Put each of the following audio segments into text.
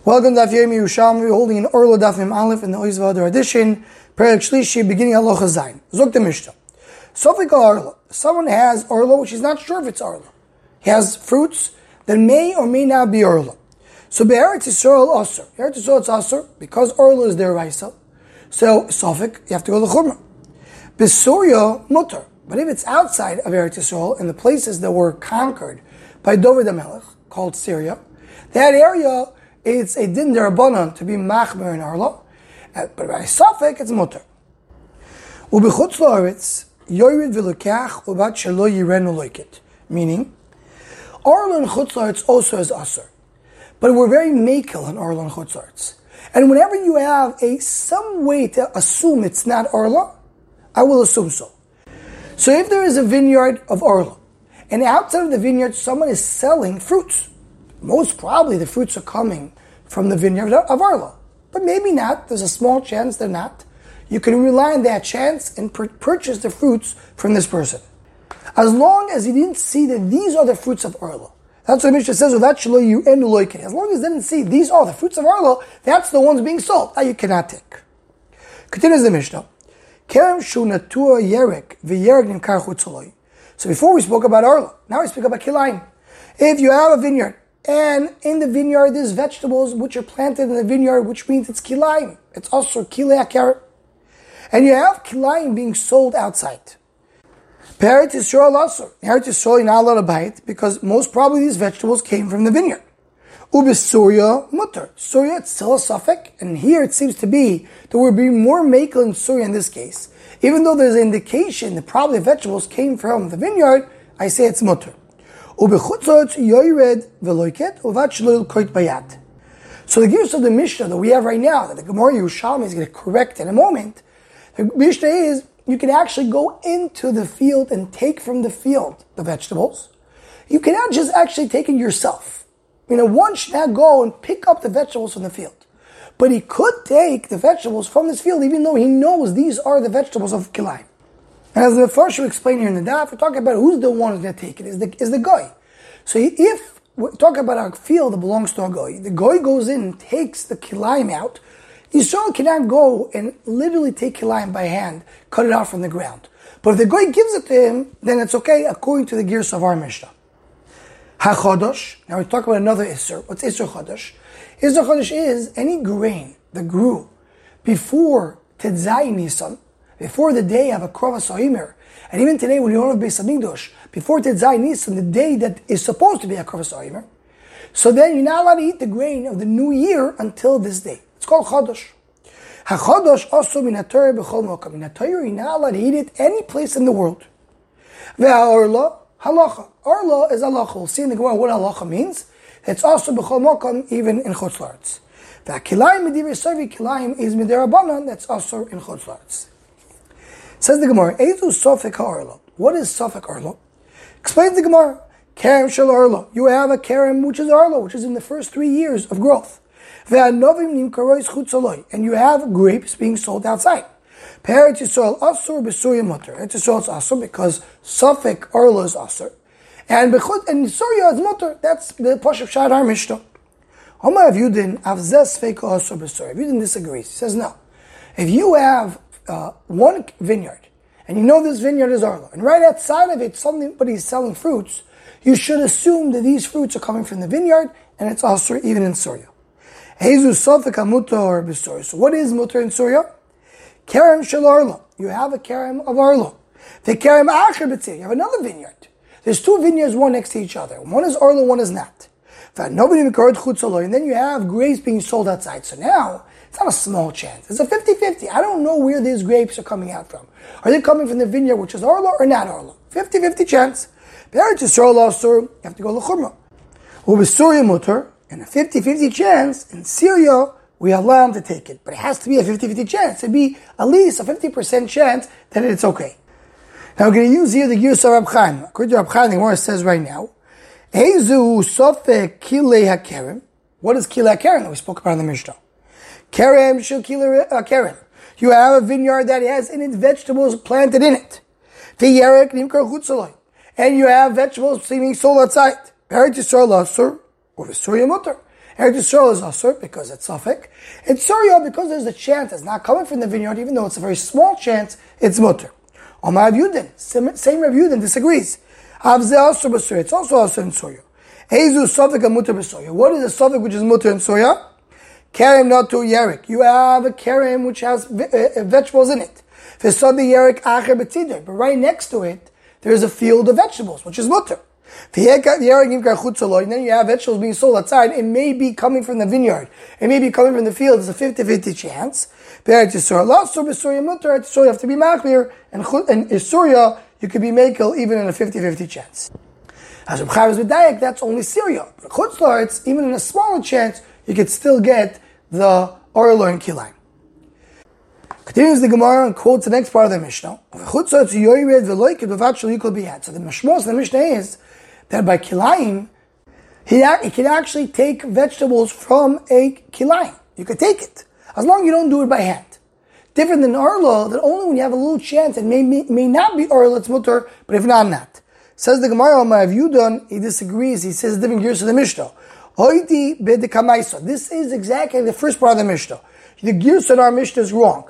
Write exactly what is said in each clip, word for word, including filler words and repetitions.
Welcome to Daf Yomi Yerushalmi. We're holding an Orla Daf Mem Aleph in the Oiz V'Adar edition. Perek Shlishi, beginning Halacha Zayin. Zok the Mishnah. Sofik Orla. Someone has Orla, which he's not sure if it's Orla. He has fruits that may or may not be Orla. So Be'eretz Yisrael Asur. Be'eretz Yisrael it's Asur because Orla is their Raisa. So Sofik, you have to go to Chumrah. Be'Surya Mutter. But if it's outside of Eretz Yisrael, in the places that were conquered by David HaMelech, called Syria, that area, it's a din derabanan to be machmer in Arla, but by Safek it's mutter. Ubechutz la'aretz yored v'lekach ubat shelo yirenu loiket. Meaning, Arla and chutz la'aretz also is asur, but we're very makel in Arla and chutz la'aretz. And whenever you have a some way to assume it's not Arla, I will assume so. So if there is a vineyard of Arla, and outside of the vineyard someone is selling fruits, most probably the fruits are coming from the vineyard of Arla. But maybe not. There's a small chance they're not. You can rely on that chance and pur- purchase the fruits from this person. As long as he didn't see that these are the fruits of Arla. That's what Mishnah says, as long as they didn't see these are the fruits of Arla, that's the ones being sold. That you cannot take. Continues the Mishnah. So before we spoke about Arla, now we speak about Kilayim. If you have a vineyard, and in the vineyard there's vegetables which are planted in the vineyard, which means it's kilayim. It's also kilei hakeret. And you have kilayim being sold outside. Peretz Yisrael asur. Peretz Yisrael you're not allowed to buy it because most probably these vegetables came from the vineyard. Ubesurya mutter. Surya, it's still a suffix, and here it seems to be that we're being more makel in Surya in this case. Even though there's an indication that probably the vegetables came from the vineyard, I say it's mutter. So the gears of the Mishnah that we have right now, that the Gemara Yerushalmi is going to correct in a moment, the Mishnah is, you can actually go into the field and take from the field the vegetables. You cannot just actually take it yourself. You know, one should not go and pick up the vegetables from the field. But he could take the vegetables from this field even though he knows these are the vegetables of Kilayim. And as the first you explain here in the daf, we're talking about who's the one who's going to take it, is the, is the guy. So if we talk about a field that belongs to a guy, the guy goes in and takes the kilayim out, Yisrael cannot go and literally take kilayim by hand, cut it out from the ground. But if the guy gives it to him, then it's okay according to the gears of our Mishnah. Ha-chodosh, now we talk about another Isser. What's Isser Chodosh? Isser Chodosh is any grain that grew before Tetzai Nisan, before the day of a Krovas Ha'omer, and even today when you don't have Beis Hamikdash, before Tetzai Nisan, the day that is supposed to be a Krovas Ha'omer, so then you're not allowed to eat the grain of the new year until this day. It's called Chodosh. Ha-Chodosh also min ha-Torah b'chol mokam. Min ha-Torah, you're not allowed to eat it any place in the world. Ve'ha-Orla, halacha. Orla is halacha. We'll see in the Gemara what halacha means. It's also b'chol mokam, even in Chutz La'aretz. Ve'ha-Kilayim medivrei Sarvi, Kilayim is midirabanan, that's also in Chutz La'aretz. Says the Gemara, Eizu Sofik ha'Orla. What is Sofik Orla? Explains the Gemara. Kerem shel Orla. You have a kerem which is Orla, which is in the first three years of growth. Ve'anovim nimkarois chutzaloi. And you have grapes being sold outside. Peretz Yisrael asur b'Surya mutter. Peretz Yisrael is asur because Sofik Orla is asur. And b'chut and Surya is mutter. That's the Pashup Shad our Mishnah. Omar Yudin avzes feiko asur b'Surya. Yudin disagrees. He says no. If you have uh, one vineyard, and you know this vineyard is Arla, and right outside of it, somebody's selling fruits, you should assume that these fruits are coming from the vineyard, and it's also even in Surya. So what is mutter in Surya? Kerem shel Arla. You have a kerem of Arla. The kerem acher b'tzir. You have another vineyard. There's two vineyards, one next to each other. One is Arla, one is not. And then you have grapes being sold outside. So now, it's not a small chance. It's a fifty-fifty. I don't know where these grapes are coming out from. Are they coming from the vineyard which is Arla or not Arla? fifty-fifty chance. Peretz Yisrael asur, you have to go to Chumrah. Ubesurya mutter, and a fifty-fifty chance, in Syria, we allow them to take it. But it has to be a fifty-fifty chance. It'd be at least a fifty percent chance that it's okay. Now we're going to use here the gears of Rab Chaim. According to Rab Chaim, the Gemara says right now, Eizu sofek kilei hakerem. What is kilei hakerem that we spoke about in the Mishnah? Kerem shel kilei hakerem. You have a vineyard that has in its vegetables planted in it. V'yerek nimkar chutzaloi. And you have vegetables being sold outside. Peretz Yisrael asur, or v'Surya mutter. Eretz Yisrael is asur because it's suffix. It's Surya because there's a chance it's not coming from the vineyard, even though it's a very small chance, it's mutter. Omar Rav Yudin, same Rav Yudin disagrees. Avze asur b'Surya, it's also asur in Surya. Ezu suffix and mutter b'Surya. What is a suffix which is mutter in Surya? Kerem not to yerik. You have a kerem which has vegetables in it. V'sadi yerik acher b'tzidur. But right next to it, there is a field of vegetables, which is mutter. And then you have vegetables being sold outside. It may be coming from the vineyard. It may be coming from the field. It's a fifty-fifty chance. You have to be machmir, and in Isuria, you could be makel even in a fifty-fifty chance. As Reb Chaim is medayek, that's only Syria. But Chutzlaretz, even in a smaller chance, you could still get the Orlo and Kilayim. Continues the Gemara and quotes the next part of the Mishnah. So the mashmos of the Mishnah is that by Kilayim, he, he can actually take vegetables from a Kilayim. You could take it, as long as you don't do it by hand. Different than Orlo, that only when you have a little chance, it may, may, may not be Orlo, it's mutter, but if not, not. Says the Gemara, Rav Yudin, he disagrees. He says different gears of the Mishnah. This is exactly the first part of the Mishnah. The gears in our Mishnah is wrong.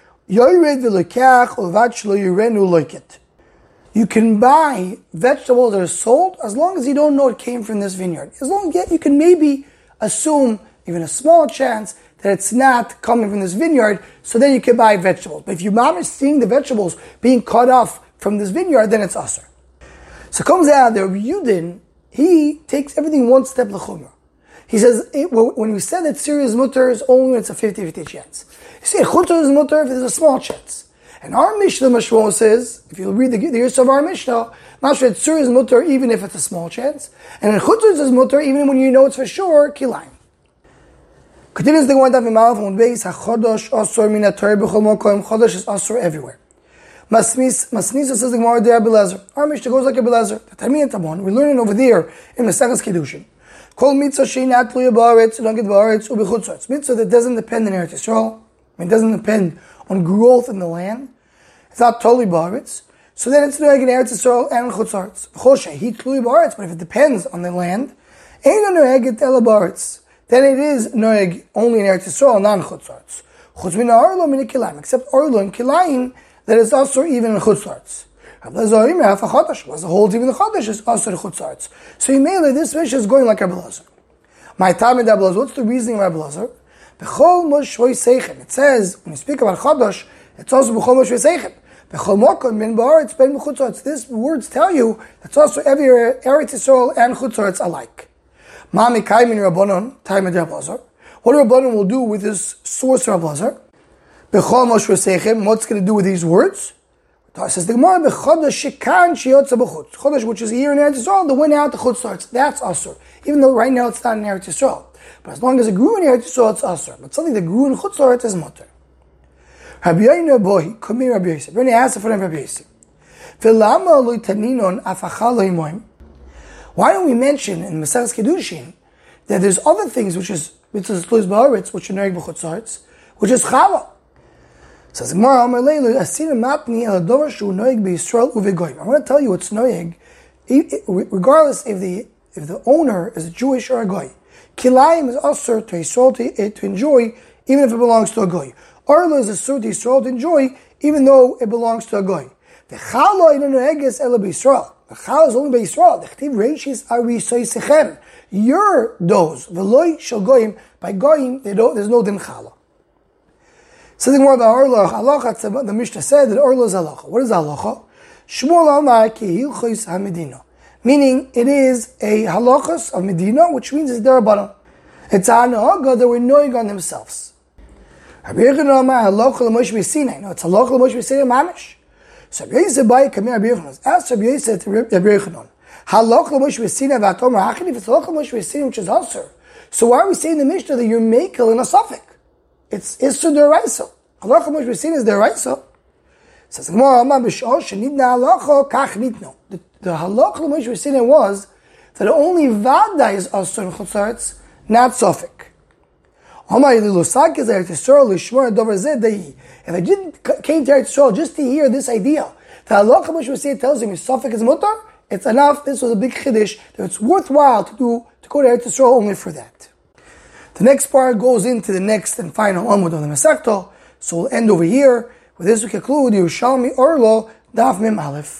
You can buy vegetables that are sold as long as you don't know it came from this vineyard. As long as you can maybe assume, even a small chance, that it's not coming from this vineyard, so then you can buy vegetables. But if your mom is seeing the vegetables being cut off from this vineyard, then it's asur. So it comes out that Rabbi Yudin, he takes everything one step l'chumrah. He says, it, when we said that serious mutter is only when it's a fifty-fifty chance. You see, chutzah is mutter if there's a small chance. And our Mishnah Mashmo says, if you read the, the years of our Mishnah, Mashra it's serious mutter even if it's a small chance. And in chutzah is mutter even when you know it's for sure, kilayim. Continues the Gemara Daf Malach on base, hachodosh asur min haTorah b'chol makom, chodosh is asur everywhere. Masnis, Masnisa says the Gemara de Rabbi Elazar. Our Mishnah goes like Rabbi Elazar. The Talmid Tabon, we're learning over there in Maseches Kiddushin. Kol mitzvah she'inat tluya ba'aretz, don't get ba'aretz, u'b'chutzah. Mitzvah that doesn't depend on Eretz Yisrael. It doesn't depend on growth in the land. It's not totally ba'aretz. So then it's noeg in Eretz Yisrael and chutzah. Chol she'hi tluya ba'aretz, but if it depends on the land, ain't noeg et ela ba'aretz. Then it is noeg only in Eretz Yisrael, not in chutzah. Chutz min ha'orlo min kilayim, except orlo and kilayim, that is also even in chutzah. Rabbi Elazar have a chodesh. Was the whole even the chodesh is also chutzah. So you may this Mishnah is going like Rabbi Elazar. My time in Rabbi Elazar. What's the reasoning of Rabbi Elazar? Bechol moshvoi seichem. It says when you speak about chodesh, it's also bechol moshvoi seichem. Bechol mokom ben ba'aretz ben b'chutzah. These words tell you it's also everywhere Eretz Yisrael and chutzah alike. Mami kaim in Rabbanon time in Rabbi Elazar. What Rabbanon will do with this source of Rabbi Elazar? Bechol moshvoi seichem. What's going to do with these words? It says the Gemara, Chodesh which is here in Eretz Yisrael, the went out the chutz starts. That's asur. Even though right now it's not in Eretz Yisrael. But as long as it grew in Eretz Yisrael, it's asur. But something that grew in chutz starts is mutter. Rabbi Yoina boy, come here, Rabbi Yosef. Rabbi asked for Rabbi Yosef. Why don't we mention in Maseches Kiddushin that there's other things which is which is tluis ba'aretz, which are noeg b'chutzarts, which is challah. Says Gemara, I want to tell you what's noeg, regardless if the if the owner is a Jewish or a goy. Kilayim is asur to Yisrael to, to enjoy, even if it belongs to a goy. Orlo is asur to Yisrael to enjoy, even though it belongs to a goy. The challah in noeg is ela b'Yisrael. The challah is only by Yisrael. The chtiv reishis ari soisechem. Your does v'loy shel goyim, by goyim there's no din challah. Something more about Orlo, halacha, the Mishnah said that Orlo is halacha. What is halacha? Shmuel Amar ki hilchos hamedina. Meaning, it is a halachas of Medina, which means it's derabbanan. It's a hanaga that we're knowing on themselves. Rabbi Yochanan Amar halacha l'Moshe Sinai. No, it's halacha l'Moshe Sinai mamish. So Rabbi Yosef by Kamei Rabbi Yochanan. Ask Rabbi Yosef to Rabbi Yochanan. Halacha l'Moshe Sinai v'atomer hachin. If it's halacha l'Moshe Sinai, which is asur, so why are we saying in the Mishnah that you're makel in a suffix? It's Isur Deraisa. Halacha Moshe Sinai is Deraisa. Says Gemara, Amar b'shor shenidna halacha kach nitno. The the halacha Moshe Sinai was that only vada is asur in chutzarts, not suffix. Amar yilusak is Eretz Yisrael lishmor dover zeh dei. If I didn't came to Eretz Yisrael just to hear this idea, the halacha Moshe Sinai tells him his suffix is mutar, it's enough. This was a big chiddush that it's worthwhile to do to go to Eretz Yisrael only for that. The next part goes into the next and final Amud of the Masechta. So we'll end over here. With this we conclude Yerushalmi Orlo Daf Mem Aleph.